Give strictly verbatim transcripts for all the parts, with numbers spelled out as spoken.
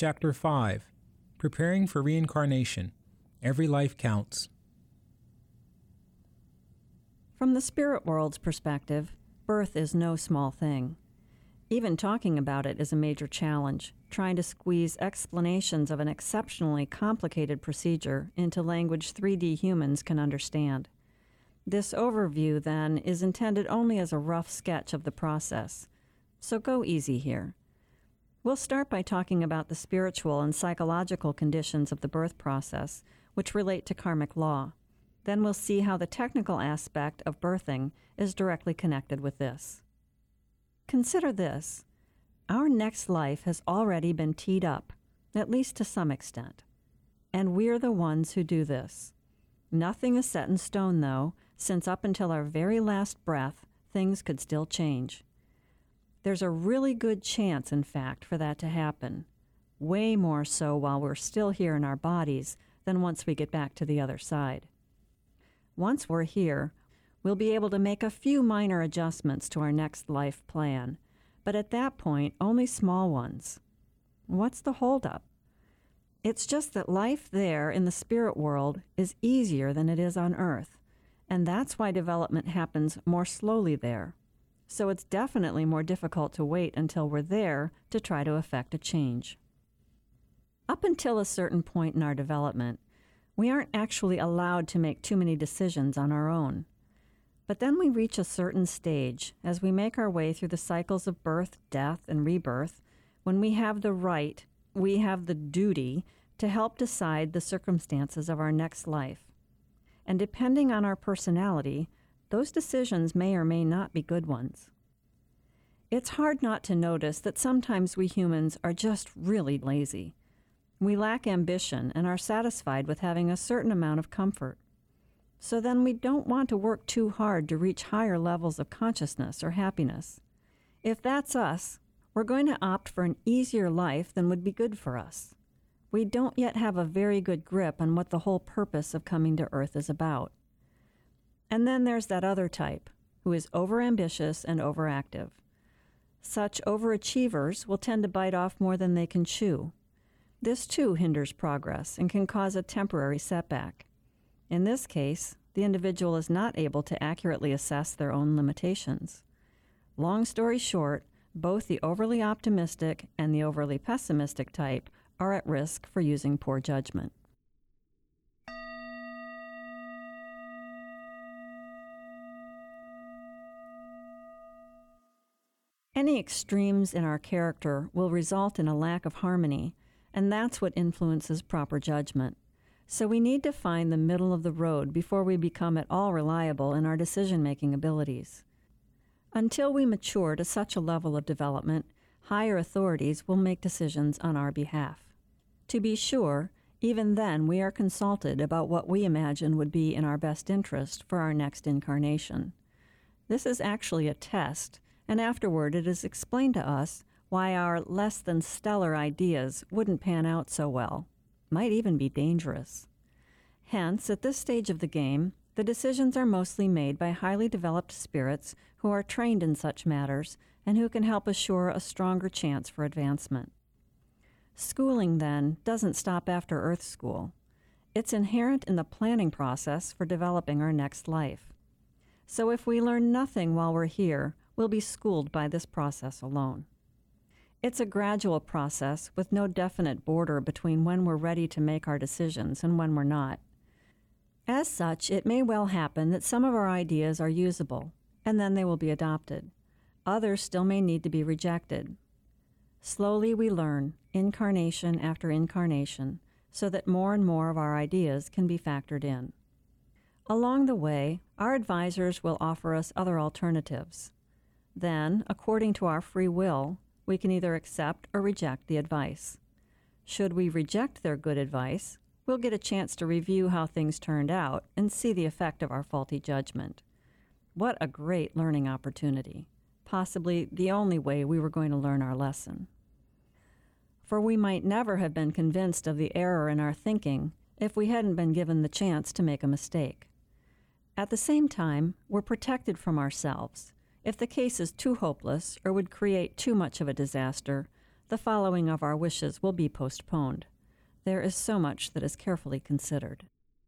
Chapter five. Preparing for Reincarnation. Every Life Counts. From the spirit world's perspective, birth is no small thing. Even talking about it is a major challenge, trying to squeeze explanations of an exceptionally complicated procedure into language three D humans can understand. This overview, then, is intended only as a rough sketch of the process, so go easy here. We'll start by talking about the spiritual and psychological conditions of the birth process, which relate to karmic law. Then we'll see how the technical aspect of birthing is directly connected with this. Consider this. Our next life has already been teed up, at least to some extent. And we're the ones who do this. Nothing is set in stone, though, since up until our very last breath, things could still change. There's a really good chance, in fact, for that to happen. Way more so while we're still here in our bodies than once we get back to the other side. Once we're here, we'll be able to make a few minor adjustments to our next life plan, but at that point, only small ones. What's the holdup? It's just that life there in the spirit world is easier than it is on Earth, and that's why development happens more slowly there. So it's definitely more difficult to wait until we're there to try to effect a change. Up until a certain point in our development, we aren't actually allowed to make too many decisions on our own. But then we reach a certain stage as we make our way through the cycles of birth, death, and rebirth, when we have the right, we have the duty, to help decide the circumstances of our next life. And depending on our personality, those decisions may or may not be good ones. It's hard not to notice that sometimes we humans are just really lazy. We lack ambition and are satisfied with having a certain amount of comfort. So then we don't want to work too hard to reach higher levels of consciousness or happiness. If that's us, we're going to opt for an easier life than would be good for us. We don't yet have a very good grip on what the whole purpose of coming to Earth is about. And then there's that other type, who is overambitious and overactive. Such overachievers will tend to bite off more than they can chew. This too hinders progress and can cause a temporary setback. In this case, the individual is not able to accurately assess their own limitations. Long story short, both the overly optimistic and the overly pessimistic type are at risk for using poor judgment. Any extremes in our character will result in a lack of harmony, and that's what influences proper judgment. So we need to find the middle of the road before we become at all reliable in our decision-making abilities. Until we mature to such a level of development, higher authorities will make decisions on our behalf. To be sure, even then we are consulted about what we imagine would be in our best interest for our next incarnation. This is actually a test, and afterward it is explained to us why our less than stellar ideas wouldn't pan out so well, might even be dangerous. Hence, at this stage of the game, the decisions are mostly made by highly developed spirits who are trained in such matters and who can help assure a stronger chance for advancement. Schooling, then, doesn't stop after Earth School. It's inherent in the planning process for developing our next life. So if we learn nothing while we're here, we'll be schooled by this process alone. It's a gradual process with no definite border between when we're ready to make our decisions and when we're not. As such, it may well happen that some of our ideas are usable, and then they will be adopted. Others still may need to be rejected. Slowly we learn, incarnation after incarnation, so that more and more of our ideas can be factored in. Along the way, our advisors will offer us other alternatives. Then, according to our free will, we can either accept or reject the advice. Should we reject their good advice, we'll get a chance to review how things turned out and see the effect of our faulty judgment. What a great learning opportunity, possibly the only way we were going to learn our lesson. For we might never have been convinced of the error in our thinking if we hadn't been given the chance to make a mistake. At the same time, we're protected from ourselves. If the case is too hopeless or would create too much of a disaster, the following of our wishes will be postponed. There is so much that is carefully considered.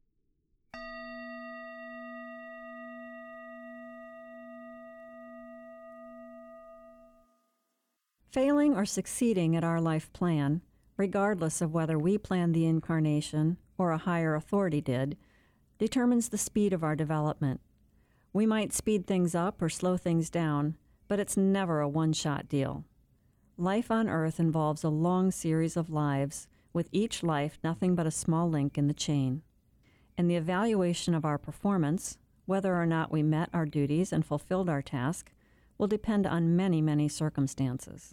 Failing or succeeding at our life plan, regardless of whether we planned the incarnation or a higher authority did, determines the speed of our development. We might speed things up or slow things down, but it's never a one-shot deal. Life on Earth involves a long series of lives, with each life nothing but a small link in the chain. And the evaluation of our performance, whether or not we met our duties and fulfilled our task, will depend on many, many circumstances.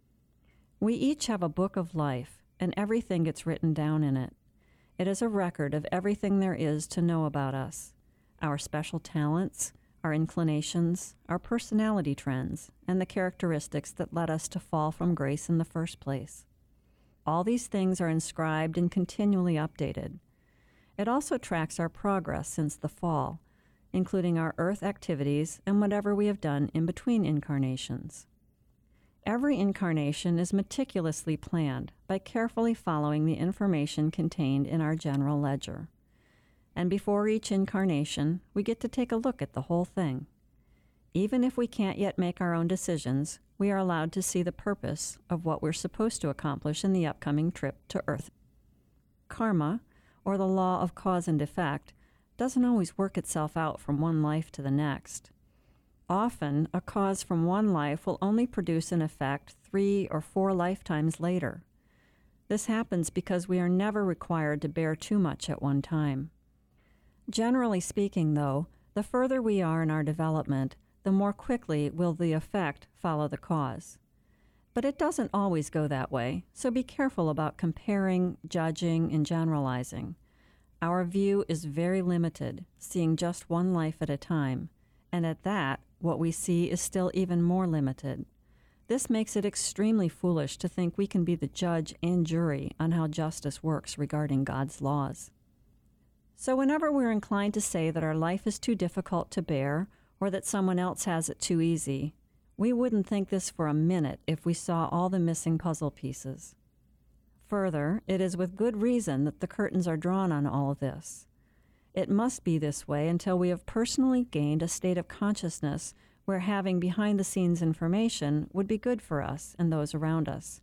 We each have a book of life, and everything gets written down in it. It is a record of everything there is to know about us, our special talents, our inclinations, our personality trends, and the characteristics that led us to fall from grace in the first place. All these things are inscribed and continually updated. It also tracks our progress since the fall, including our earth activities and whatever we have done in between incarnations. Every incarnation is meticulously planned by carefully following the information contained in our general ledger. And before each incarnation, we get to take a look at the whole thing. Even if we can't yet make our own decisions, we are allowed to see the purpose of what we're supposed to accomplish in the upcoming trip to Earth. Karma, or the law of cause and effect, doesn't always work itself out from one life to the next. Often, a cause from one life will only produce an effect three or four lifetimes later. This happens because we are never required to bear too much at one time. Generally speaking, though, the further we are in our development, the more quickly will the effect follow the cause. But it doesn't always go that way, so be careful about comparing, judging, and generalizing. Our view is very limited, seeing just one life at a time, and at that, what we see is still even more limited. This makes it extremely foolish to think we can be the judge and jury on how justice works regarding God's laws. So whenever we're inclined to say that our life is too difficult to bear or that someone else has it too easy, we wouldn't think this for a minute if we saw all the missing puzzle pieces. Further, it is with good reason that the curtains are drawn on all of this. It must be this way until we have personally gained a state of consciousness where having behind-the-scenes information would be good for us and those around us.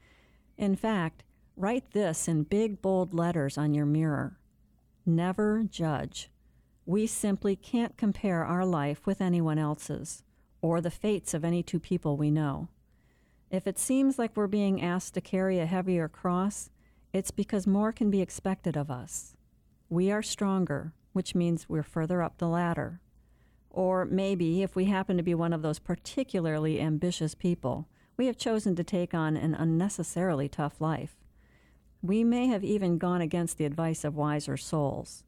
In fact, write this in big, bold letters on your mirror. Never judge. We simply can't compare our life with anyone else's, or the fates of any two people we know. If it seems like we're being asked to carry a heavier cross, it's because more can be expected of us. We are stronger, which means we're further up the ladder. Or maybe, if we happen to be one of those particularly ambitious people, we have chosen to take on an unnecessarily tough life. We may have even gone against the advice of wiser souls.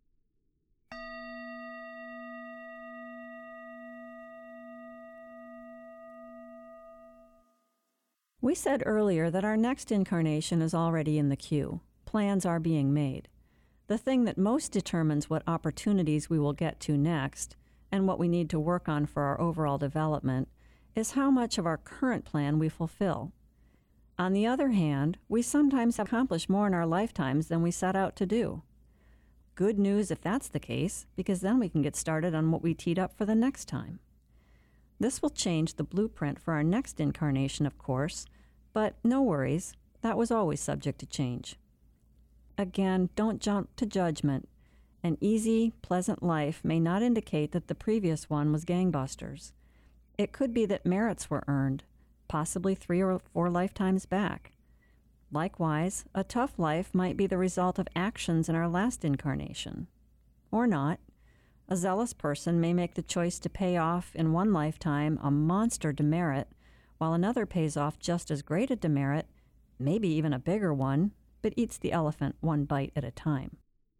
We said earlier that our next incarnation is already in the queue. Plans are being made. The thing that most determines what opportunities we will get to next, and what we need to work on for our overall development, is how much of our current plan we fulfill. On the other hand, we sometimes accomplish more in our lifetimes than we set out to do. Good news if that's the case, because then we can get started on what we teed up for the next time. This will change the blueprint for our next incarnation, of course, but no worries, that was always subject to change. Again, don't jump to judgment. An easy, pleasant life may not indicate that the previous one was gangbusters. It could be that merits were earned, possibly three or four lifetimes back. Likewise, a tough life might be the result of actions in our last incarnation. Or not. A zealous person may make the choice to pay off in one lifetime a monster demerit, while another pays off just as great a demerit, maybe even a bigger one, but eats the elephant one bite at a time.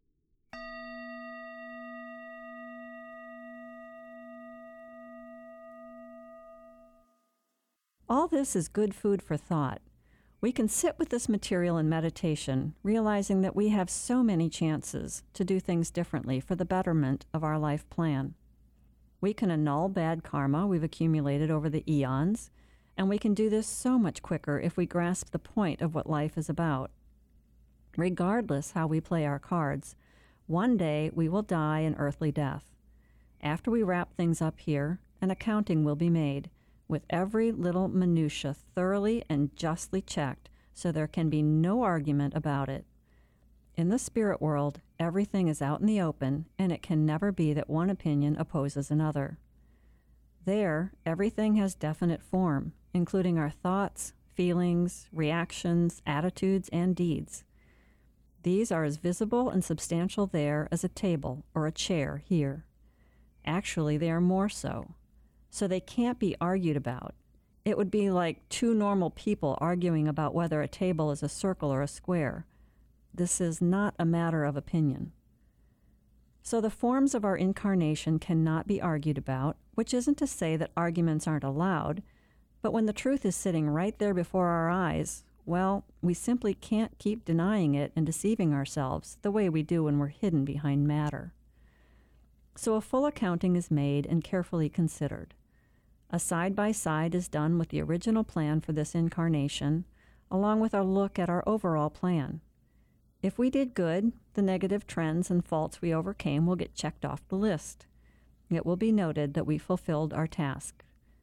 All this is good food for thought. We can sit with this material in meditation, realizing that we have so many chances to do things differently for the betterment of our life plan. We can annul bad karma we've accumulated over the eons, And we can do this so much quicker if we grasp the point of what life is about. Regardless how we play our cards, one day we will die an earthly death. After we wrap things up here, an accounting will be made, with every little minutia thoroughly and justly checked, so there can be no argument about it. In the spirit world, everything is out in the open, and it can never be that one opinion opposes another. There, everything has definite form, including our thoughts, feelings, reactions, attitudes, and deeds. These are as visible and substantial there as a table or a chair here. Actually, they are more so. So they can't be argued about. It would be like two normal people arguing about whether a table is a circle or a square. This is not a matter of opinion. So the forms of our incarnation cannot be argued about, which isn't to say that arguments aren't allowed, but when the truth is sitting right there before our eyes, well, we simply can't keep denying it and deceiving ourselves the way we do when we're hidden behind matter. So a full accounting is made and carefully considered. A side-by-side is done with the original plan for this incarnation, along with a look at our overall plan. If we did good, the negative trends and faults we overcame will get checked off the list. It will be noted that we fulfilled our task.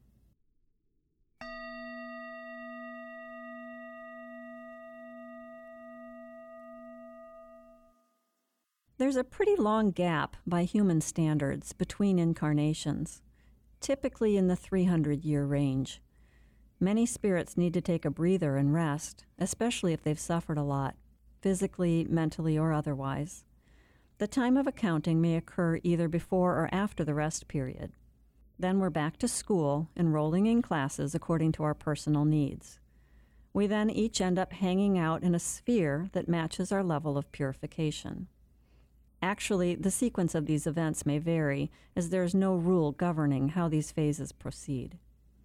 There's a pretty long gap by human standards between incarnations, typically in the three hundred year range. Many spirits need to take a breather and rest, especially if they've suffered a lot, physically, mentally, or otherwise. The time of accounting may occur either before or after the rest period. Then we're back to school, enrolling in classes according to our personal needs. We then each end up hanging out in a sphere that matches our level of purification. Actually, the sequence of these events may vary, as there is no rule governing how these phases proceed.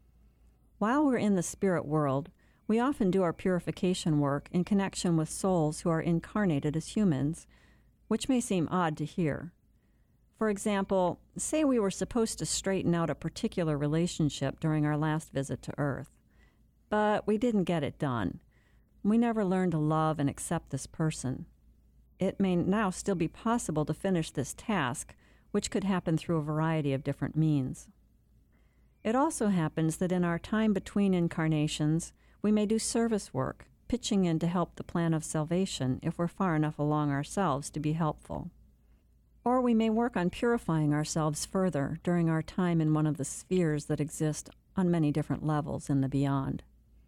While we're in the spirit world, we often do our purification work in connection with souls who are incarnated as humans, which may seem odd to hear. For example, say we were supposed to straighten out a particular relationship during our last visit to Earth, but we didn't get it done. We never learned to love and accept this person. It may now still be possible to finish this task, which could happen through a variety of different means. It also happens that in our time between incarnations, we may do service work, pitching in to help the plan of salvation if we're far enough along ourselves to be helpful. Or we may work on purifying ourselves further during our time in one of the spheres that exist on many different levels in the beyond.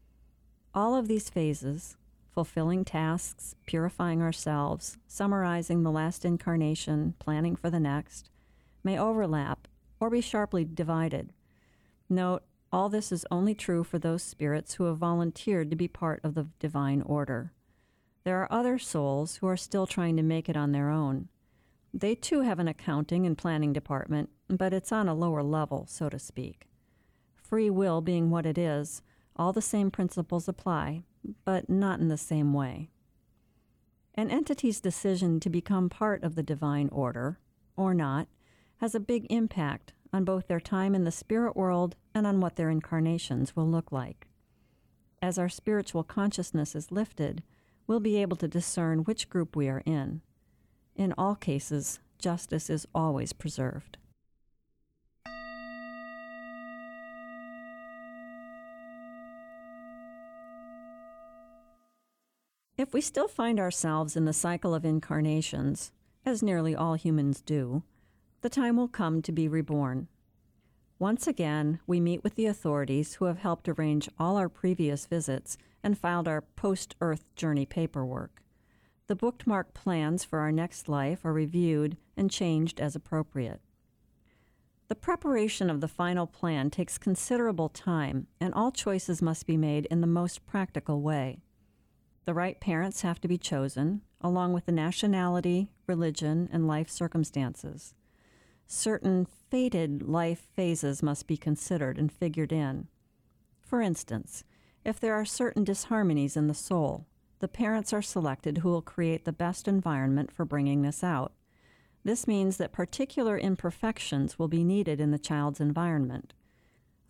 All of these phases, fulfilling tasks, purifying ourselves, summarizing the last incarnation, planning for the next, may overlap or be sharply divided. Note, all this is only true for those spirits who have volunteered to be part of the divine order. There are other souls who are still trying to make it on their own. They too have an accounting and planning department, but it's on a lower level, so to speak. Free will being what it is, all the same principles apply, but not in the same way. An entity's decision to become part of the divine order, or not, has a big impact on both their time in the spirit world and on what their incarnations will look like. As our spiritual consciousness is lifted, we'll be able to discern which group we are in. In all cases, justice is always preserved. If we still find ourselves in the cycle of incarnations, as nearly all humans do, the time will come to be reborn. Once again, we meet with the authorities who have helped arrange all our previous visits and filed our post-Earth journey paperwork. The bookmarked plans for our next life are reviewed and changed as appropriate. The preparation of the final plan takes considerable time, and all choices must be made in the most practical way. The right parents have to be chosen, along with the nationality, religion, and life circumstances. Certain fated life phases must be considered and figured in. For instance, if there are certain disharmonies in the soul, the parents are selected who will create the best environment for bringing this out. This means that particular imperfections will be needed in the child's environment.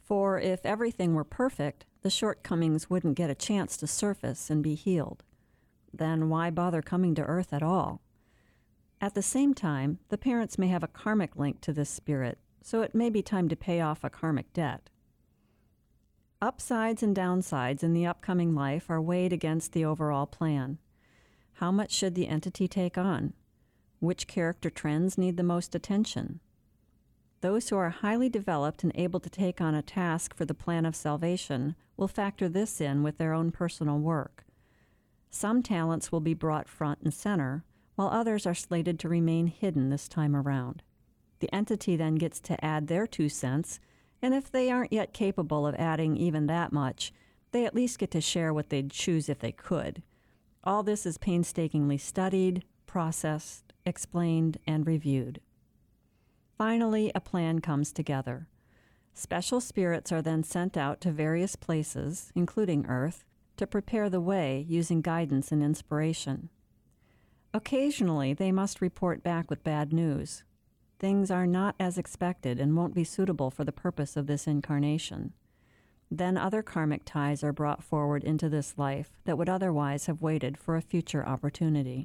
For if everything were perfect, the shortcomings wouldn't get a chance to surface and be healed. Then why bother coming to Earth at all? At the same time, the parents may have a karmic link to this spirit, so it may be time to pay off a karmic debt. Upsides and downsides in the upcoming life are weighed against the overall plan. How much should the entity take on? Which character trends need the most attention? Those who are highly developed and able to take on a task for the plan of salvation will factor this in with their own personal work. Some talents will be brought front and center, while others are slated to remain hidden this time around. The entity then gets to add their two cents, and if they aren't yet capable of adding even that much, they at least get to share what they'd choose if they could. All this is painstakingly studied, processed, explained, and reviewed. Finally, a plan comes together. Special spirits are then sent out to various places, including Earth, to prepare the way using guidance and inspiration. Occasionally, they must report back with bad news. Things are not as expected and won't be suitable for the purpose of this incarnation. Then other karmic ties are brought forward into this life that would otherwise have waited for a future opportunity.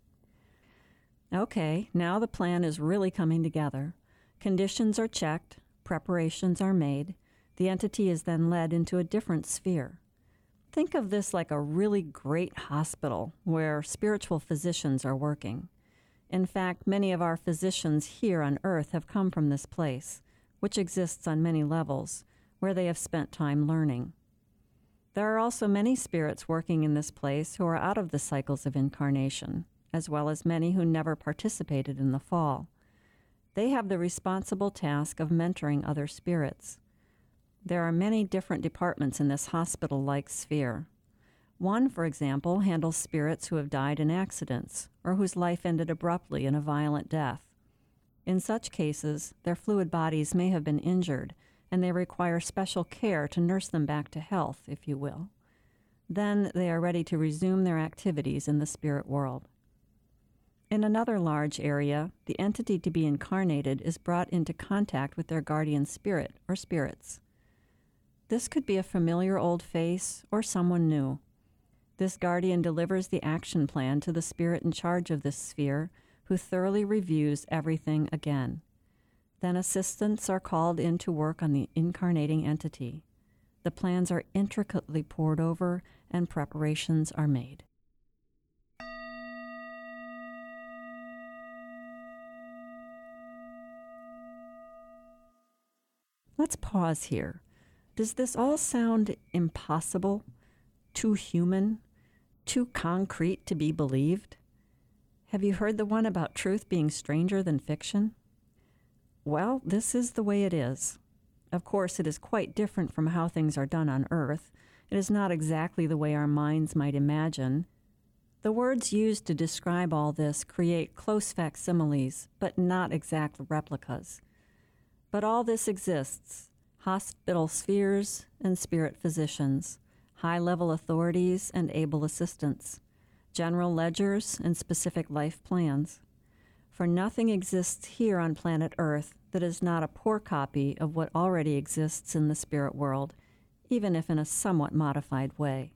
Okay, now the plan is really coming together. Conditions are checked, preparations are made. The entity is then led into a different sphere. Think of this like a really great hospital where spiritual physicians are working. In fact, many of our physicians here on Earth have come from this place, which exists on many levels, where they have spent time learning. There are also many spirits working in this place who are out of the cycles of incarnation, as well as many who never participated in the fall. They have the responsible task of mentoring other spirits. There are many different departments in this hospital-like sphere. One, for example, handles spirits who have died in accidents or whose life ended abruptly in a violent death. In such cases, their fluid bodies may have been injured, and they require special care to nurse them back to health, if you will. Then they are ready to resume their activities in the spirit world. In another large area, the entity to be incarnated is brought into contact with their guardian spirit or spirits. This could be a familiar old face or someone new. This guardian delivers the action plan to the spirit in charge of this sphere, who thoroughly reviews everything again. Then assistants are called in to work on the incarnating entity. The plans are intricately pored over and preparations are made. Let's pause here. Does this all sound impossible? Too human? Too concrete to be believed? Have you heard the one about truth being stranger than fiction? Well, this is the way it is. Of course, it is quite different from how things are done on Earth. It is not exactly the way our minds might imagine. The words used to describe all this create close facsimiles, but not exact replicas. But all this exists: hospital spheres and spirit physicians, high-level authorities and able assistants, general ledgers and specific life plans. For nothing exists here on planet Earth that is not a poor copy of what already exists in the spirit world, even if in a somewhat modified way.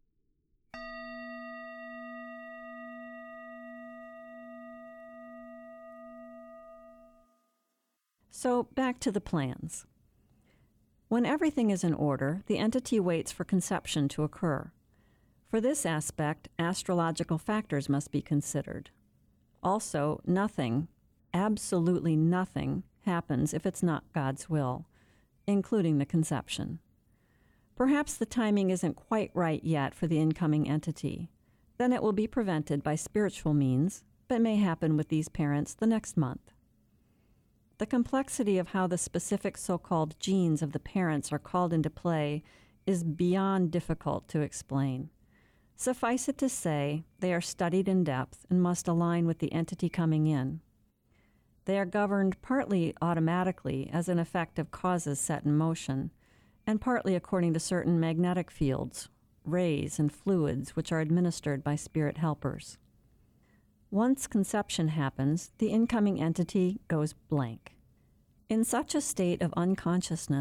So back to the plans. When everything is in order, the entity waits for conception to occur. For this aspect, astrological factors must be considered. Also, nothing, absolutely nothing, happens if it's not God's will, including the conception. Perhaps the timing isn't quite right yet for the incoming entity. Then it will be prevented by spiritual means, but may happen with these parents the next month. The complexity of how the specific so-called genes of the parents are called into play is beyond difficult to explain. Suffice it to say, they are studied in depth and must align with the entity coming in. They are governed partly automatically as an effect of causes set in motion, and partly according to certain magnetic fields, rays, and fluids which are administered by spirit helpers. Once conception happens, the incoming entity goes blank. In such a state of unconsciousness,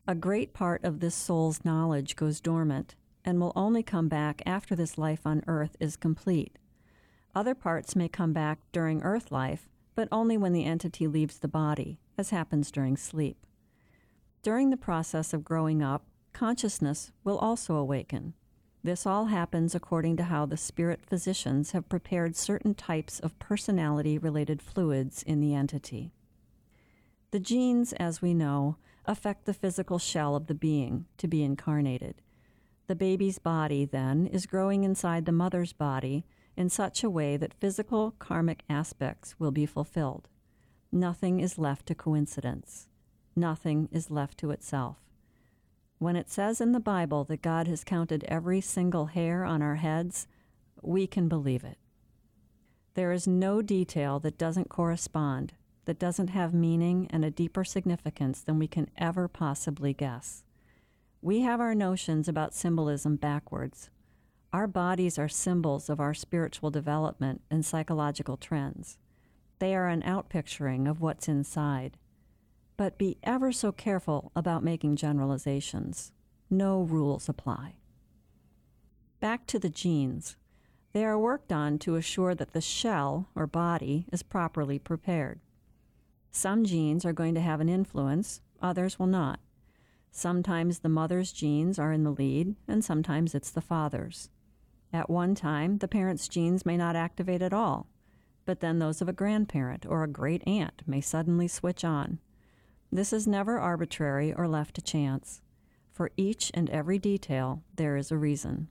A great part of this soul's knowledge goes dormant and will only come back after this life on earth is complete. Other parts may come back during earth life, but only when the entity leaves the body, as happens during sleep. During the process of growing up, consciousness will also awaken. This all happens according to how the spirit physicians have prepared certain types of personality-related fluids in the entity. The genes, as we know, affect the physical shell of the being to be incarnated. The baby's body, then, is growing inside the mother's body in such a way that physical karmic aspects will be fulfilled. Nothing is left to coincidence. Nothing is left to itself. When it says in the Bible that God has counted every single hair on our heads, we can believe it. There is no detail that doesn't correspond, that doesn't have meaning and a deeper significance than we can ever possibly guess. We have our notions about symbolism backwards. Our bodies are symbols of our spiritual development and psychological trends. They are an outpicturing of what's inside. But be ever so careful about making generalizations. No rules apply. Back to the genes. They are worked on to assure that the shell, or body, is properly prepared. Some genes are going to have an influence, others will not. Sometimes the mother's genes are in the lead, and sometimes it's the father's. At one time, the parent's genes may not activate at all, but then those of a grandparent or a great-aunt may suddenly switch on. This is never arbitrary or left to chance. For each and every detail, there is a reason.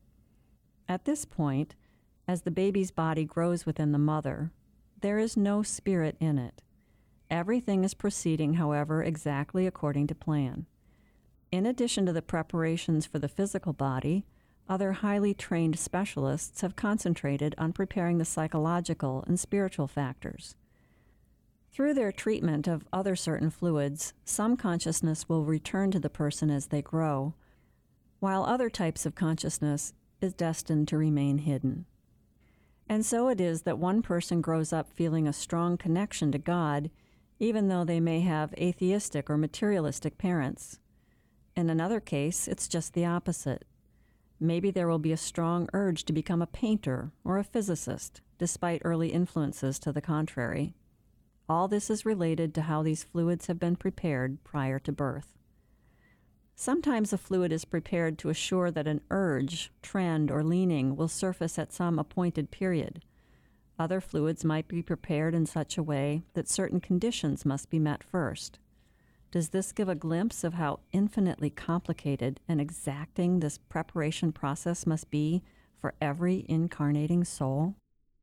At this point, as the baby's body grows within the mother, there is no spirit in it. Everything is proceeding, however, exactly according to plan. In addition to the preparations for the physical body, other highly trained specialists have concentrated on preparing the psychological and spiritual factors. Through their treatment of other certain fluids, some consciousness will return to the person as they grow, while other types of consciousness is destined to remain hidden. And so it is that one person grows up feeling a strong connection to God, even though they may have atheistic or materialistic parents. In another case, it's just the opposite. Maybe there will be a strong urge to become a painter or a physicist, despite early influences to the contrary. All this is related to how these fluids have been prepared prior to birth. Sometimes a fluid is prepared to assure that an urge, trend, or leaning will surface at some appointed period. Other fluids might be prepared in such a way that certain conditions must be met first. Does this give a glimpse of how infinitely complicated and exacting this preparation process must be for every incarnating soul?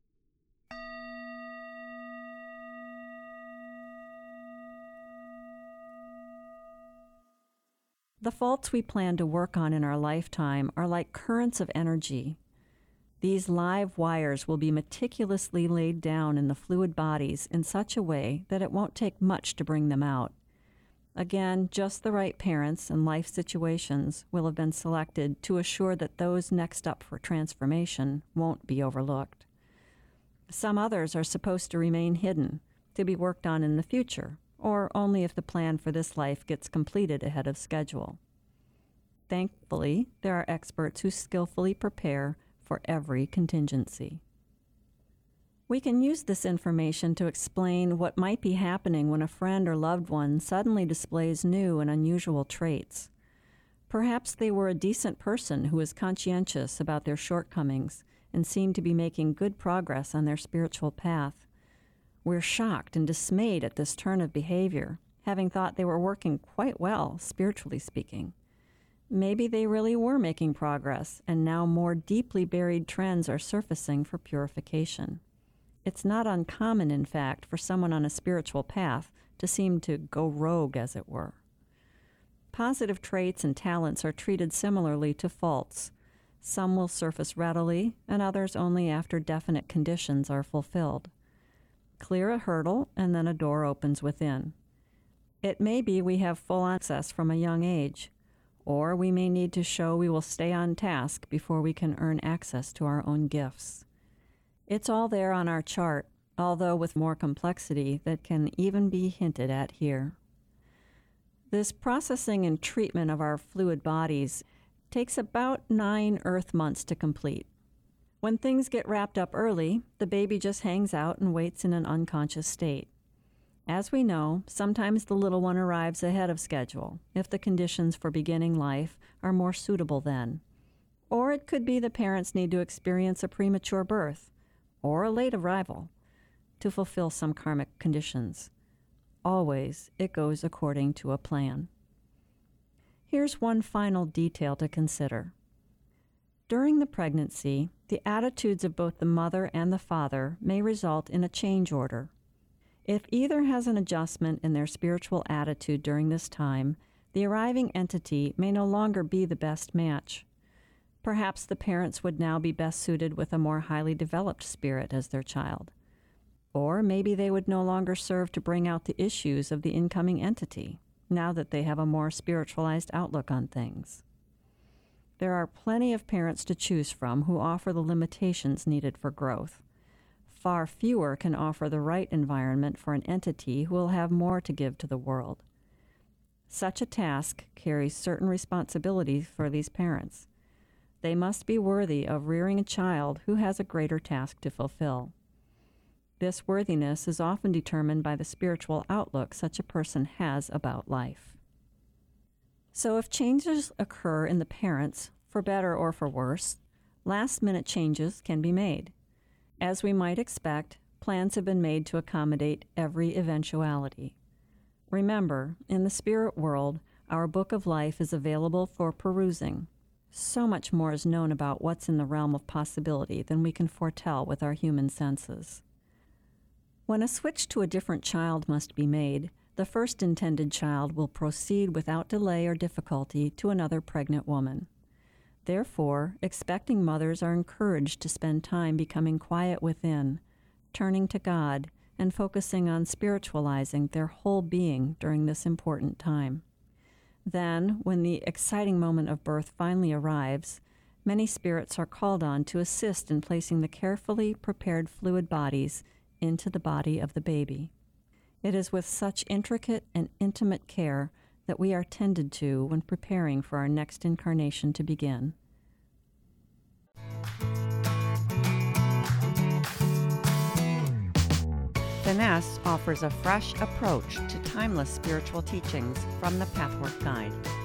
The faults we plan to work on in our lifetime are like currents of energy. These live wires will be meticulously laid down in the fluid bodies in such a way that it won't take much to bring them out. Again, just the right parents and life situations will have been selected to assure that those next up for transformation won't be overlooked. Some others are supposed to remain hidden, to be worked on in the future, or only if the plan for this life gets completed ahead of schedule. Thankfully, there are experts who skillfully prepare for every contingency. We can use this information to explain what might be happening when a friend or loved one suddenly displays new and unusual traits. Perhaps they were a decent person who was conscientious about their shortcomings and seemed to be making good progress on their spiritual path. We're shocked and dismayed at this turn of behavior, having thought they were working quite well, spiritually speaking. Maybe they really were making progress, and now more deeply buried trends are surfacing for purification. It's not uncommon, in fact, for someone on a spiritual path to seem to go rogue, as it were. Positive traits and talents are treated similarly to faults. Some will surface readily, and others only after definite conditions are fulfilled. Clear a hurdle, and then a door opens within. It may be we have full access from a young age, or we may need to show we will stay on task before we can earn access to our own gifts. It's all there on our chart, although with more complexity that can even be hinted at here. This processing and treatment of our fluid bodies takes about nine Earth months to complete. When things get wrapped up early, the baby just hangs out and waits in an unconscious state. As we know, sometimes the little one arrives ahead of schedule if the conditions for beginning life are more suitable then. Or it could be the parents need to experience a premature birth or a late arrival to fulfill some karmic conditions. Always, it goes according to a plan. Here's one final detail to consider. During the pregnancy, the attitudes of both the mother and the father may result in a change order. If either has an adjustment in their spiritual attitude during this time, the arriving entity may no longer be the best match. Perhaps the parents would now be best suited with a more highly developed spirit as their child. Or maybe they would no longer serve to bring out the issues of the incoming entity, now that they have a more spiritualized outlook on things. There are plenty of parents to choose from who offer the limitations needed for growth. Far fewer can offer the right environment for an entity who will have more to give to the world. Such a task carries certain responsibilities for these parents. They must be worthy of rearing a child who has a greater task to fulfill. This worthiness is often determined by the spiritual outlook such a person has about life. So if changes occur in the parents, for better or for worse, last-minute changes can be made. As we might expect, plans have been made to accommodate every eventuality. Remember, in the spirit world, our book of life is available for perusing. So much more is known about what's in the realm of possibility than we can foretell with our human senses. When a switch to a different child must be made, the first intended child will proceed without delay or difficulty to another pregnant woman. Therefore, expecting mothers are encouraged to spend time becoming quiet within, turning to God, and focusing on spiritualizing their whole being during this important time. Then, when the exciting moment of birth finally arrives, many spirits are called on to assist in placing the carefully prepared fluid bodies into the body of the baby. It is with such intricate and intimate care that we are tended to when preparing for our next incarnation to begin. Finesse offers a fresh approach to timeless spiritual teachings from the Pathwork Guide.